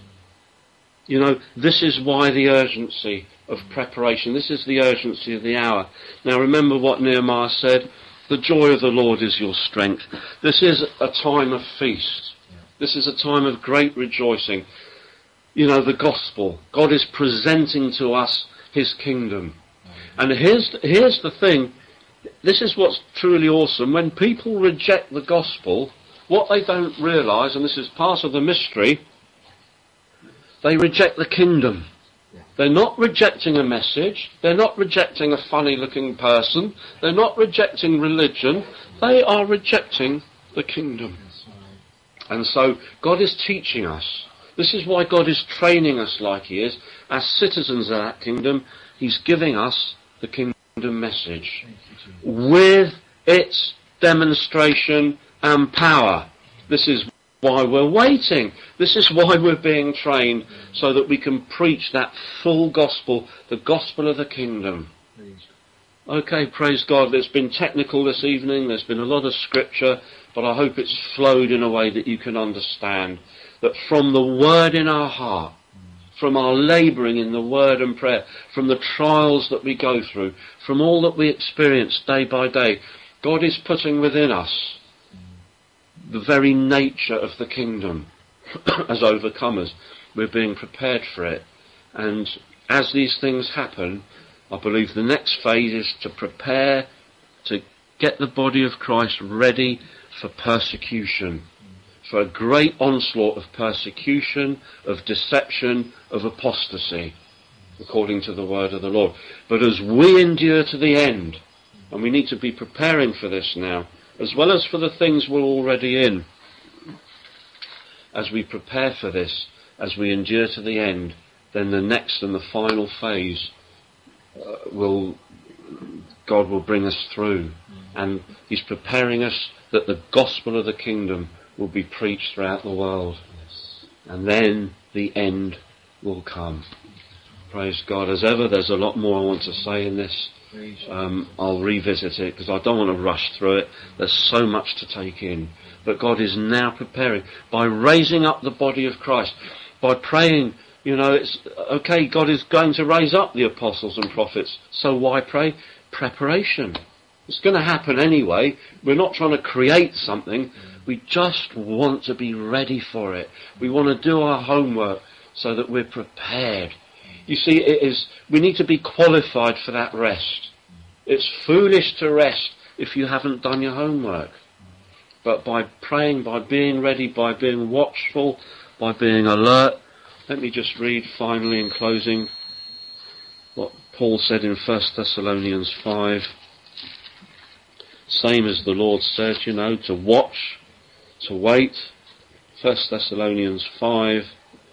You know, this is why the urgency of preparation. This is the urgency of the hour. Now, remember what Nehemiah said. The joy of the Lord is your strength. This is a time of feast. This is a time of great rejoicing. You know, the gospel. God is presenting to us his kingdom. And here's, here's the thing. This is what's truly awesome. When people reject the gospel, what they don't realise, and this is part of the mystery, they reject the kingdom. They're not rejecting a message. They're not rejecting a funny-looking person. They're not rejecting religion. They are rejecting the kingdom. And so God is teaching us. This is why God is training us like he is. As citizens of that kingdom, he's giving us the kingdom message with its demonstration and power. This is why we're waiting. This is why we're being trained, so that we can preach that full gospel, the gospel of the kingdom. Okay, praise God. It's been technical this evening. There's been a lot of scripture, but I hope it's flowed in a way that you can understand that from the word in our heart, from our labouring in the word and prayer, from the trials that we go through, from all that we experience day by day, God is putting within us the very nature of the kingdom. As overcomers, we're being prepared for it. And as these things happen, I believe the next phase is to prepare to get the body of Christ ready for persecution, for a great onslaught of persecution, of deception, of apostasy, according to the word of the Lord. But as we endure to the end, and we need to be preparing for this now, as well as for the things we're already in, as we prepare for this, as we endure to the end, then the next and the final phase uh, will, God will bring us through. And he's preparing us that the gospel of the kingdom will be preached throughout the world. And then the end will come. Praise God. As ever, there's a lot more I want to say in this. Um, I'll revisit it because I don't want to rush through it. There's so much to take in. But God is now preparing by raising up the body of Christ, by praying. You know, it's okay, God is going to raise up the apostles and prophets. So why pray? Preparation. It's going to happen anyway. We're not trying to create something. We just want to be ready for it. We want to do our homework so that we're prepared. You see, it is, we need to be qualified for that rest. It's foolish to rest if you haven't done your homework. But by praying, by being ready, by being watchful, by being alert. Let me just read finally in closing what Paul said in First Thessalonians five. Same as the Lord said, you know, to watch, to wait. First Thessalonians five.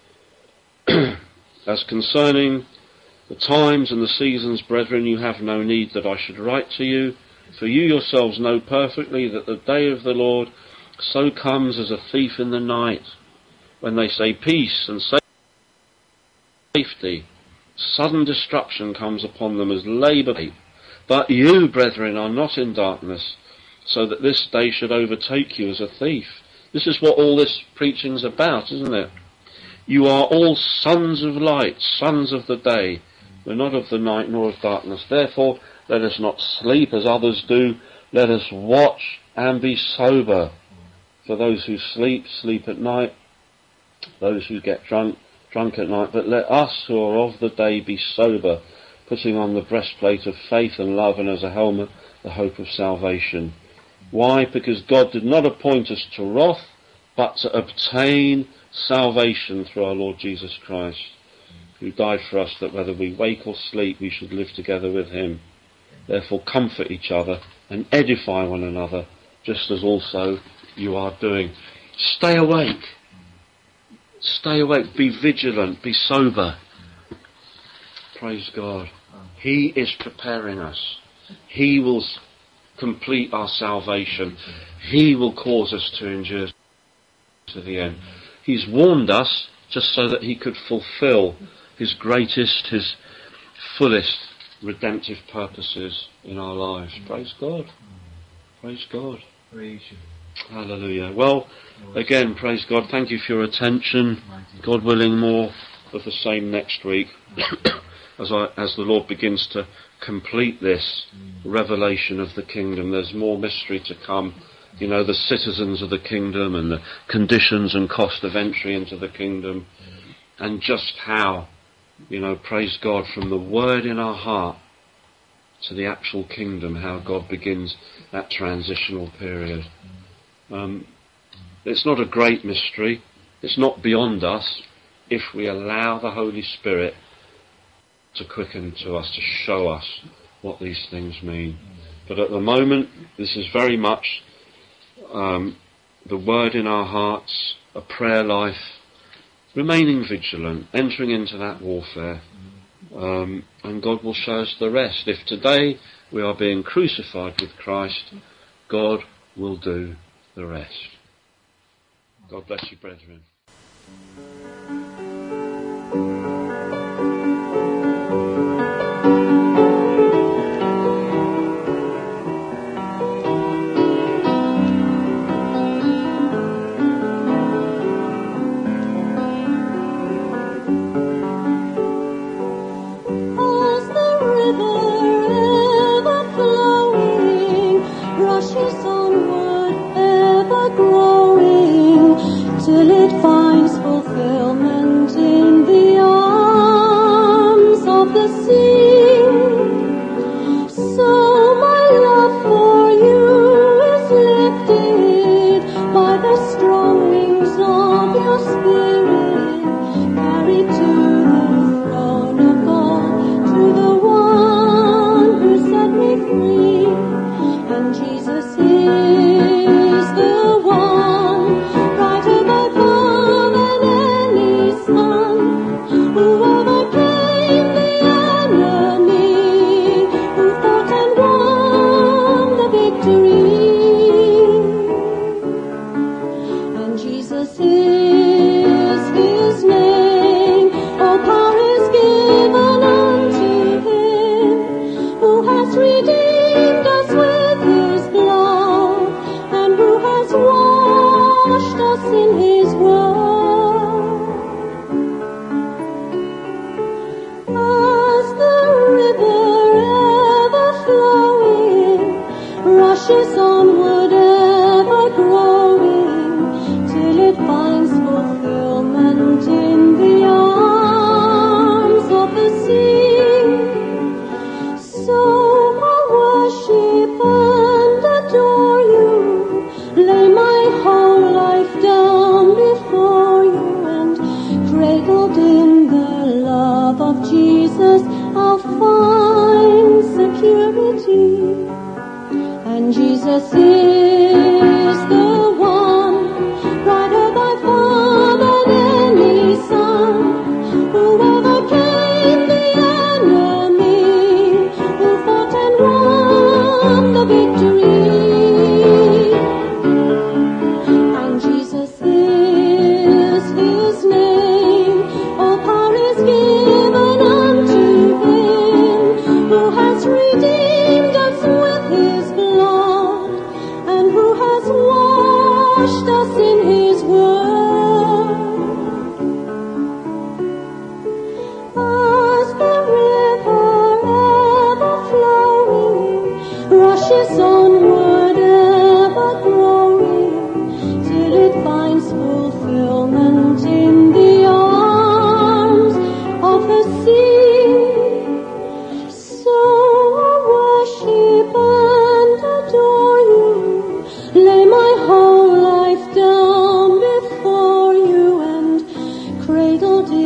As concerning the times and the seasons, brethren, you have no need that I should write to you, for you yourselves know perfectly that the day of the Lord so comes as a thief in the night. When they say peace and safety, sudden destruction comes upon them as labour. But you, brethren, are not in darkness, so that this day should overtake you as a thief. This is what all this preaching's about, isn't it? You are all sons of light, sons of the day. We're not of the night nor of darkness. Therefore, let us not sleep as others do. Let us watch and be sober. For those who sleep, sleep at night. Those who get drunk, drunk at night. But let us who are of the day be sober, putting on the breastplate of faith and love, and as a helmet, the hope of salvation. Why? Because God did not appoint us to wrath, but to obtain salvation through our Lord Jesus Christ, who died for us, that whether we wake or sleep, we should live together with him. Therefore comfort each other and edify one another, just as also you are doing. Stay awake. Stay awake. Be vigilant. Be sober. Praise God. He is preparing us. He will complete our salvation. He will cause us to endure to the end. He's warned us just so that he could fulfill his greatest, his fullest redemptive purposes in our lives. Praise God. Praise God. Praise you. Hallelujah. Well, again, praise God. Thank you for your attention. God willing, more of the same next week as I, as the Lord begins to complete this revelation of the kingdom. There's more mystery to come. You know, the citizens of the kingdom and the conditions and cost of entry into the kingdom, and just how, you know, praise God, from the word in our heart to the actual kingdom, how God begins that transitional period. Um, it's not a great mystery. It's not beyond us if we allow the Holy Spirit to quicken to us, to show us what these things mean. But at the moment, this is very much um, the word in our hearts, a prayer life, remaining vigilant, entering into that warfare, um, and God will show us the rest. If today we are being crucified with Christ, God will do the rest. God bless you, brethren. Till it finds fulfillment in the arms of the sea. So my love for you is lifted by the strong wings of your spirit, carried to the throne of God, to the one who set me free. And Jesus is the one brighter by far than any sun, who overcame the enemy, who fought and won the victory. And Jesus is his name, all power is given unto him, who has redeemed us with his blood, and who has washed us in his word. As the river ever flowing rushes onward, ever growing, till it finds fulfillment in the arms of the sea. So I worship and adore you, lay my whole life down before you, and cradled in the love of Jesus I'll find security. And Jesus is the one, brighter by far than any sun, who overcame the enemy, who fought and won the victory. And Jesus is his name, all power is given unto him, who has redeemed us with his blood, and who has washed us in his word. As the river ever flowing rushes onward, ever growing, till it finds fulfillment in the arms of the sea. So I worship and adore you, lay my whole life down before you, and cradled in